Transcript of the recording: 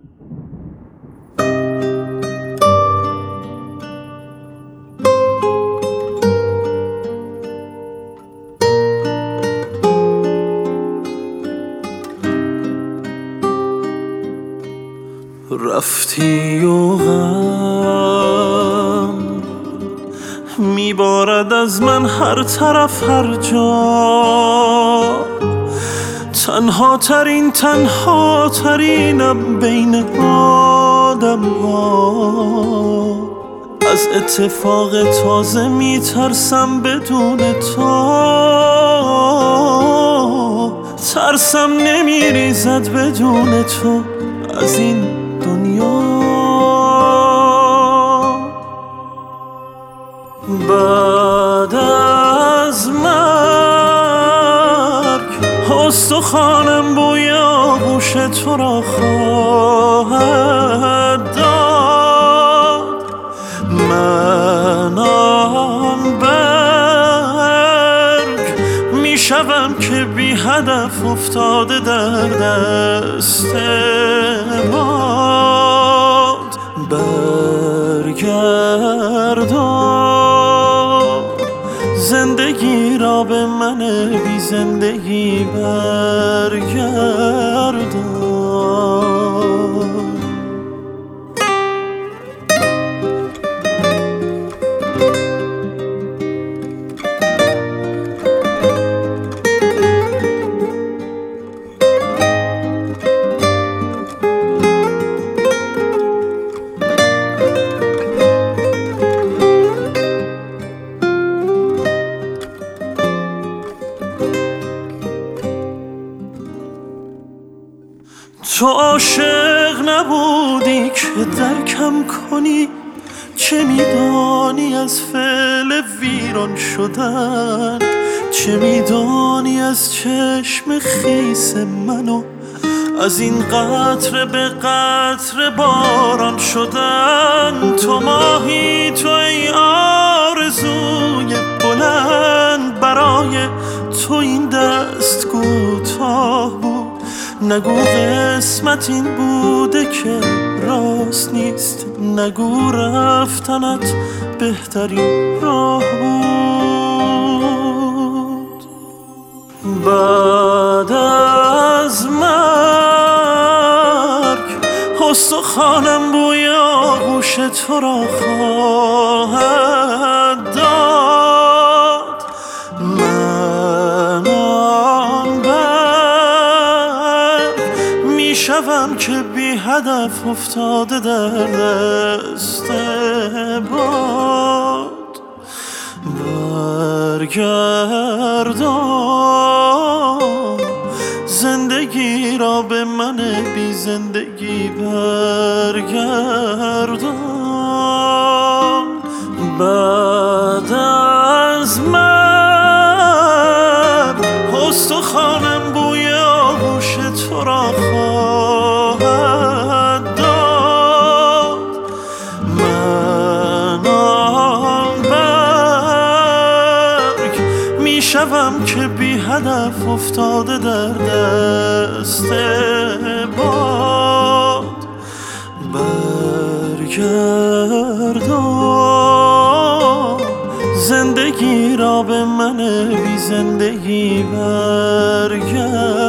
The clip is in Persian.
رفتی و غم میبارد از من هر طرف هر جا، تنها ترینم بین آدم ها. از اتفاق تازه میترسم بدون تو، ترسم نمیریزد بدون تو از این دنیا. بعد از مرگ استخوانم بوی آغوش تو را خواهد داد. من آن برگ میشوم که بی هدف افتاده در دست باد. برگردان زندگی را به من بی زندگی برگردان. تو عاشق نبودی که درکم کنی، چه میدانی از فعل ویران شدن، چه میدانی از چشم خیس منو از این قطره به قطره باران شدن. تو ماهی تو ای آرزوی بلند، برای تو این دست کوتاه بود. نگو قسمت این بوده که راست نیست، نگو رفتنت بهترین راه بود. بعد از مرگ استخوانم بوی آغوش تو را خواهد داد. من آن میشوم که بی هدف افتاده در دست باد. برگردان زندگی را به من بی زندگی برگردان. بعد از من استخوانم بوی آغوش تو را خواهد داد. من آن برگ میشوم که بی هدف افتاده در دست باد. برگردان زندگی را به من بی زندگی برگردان.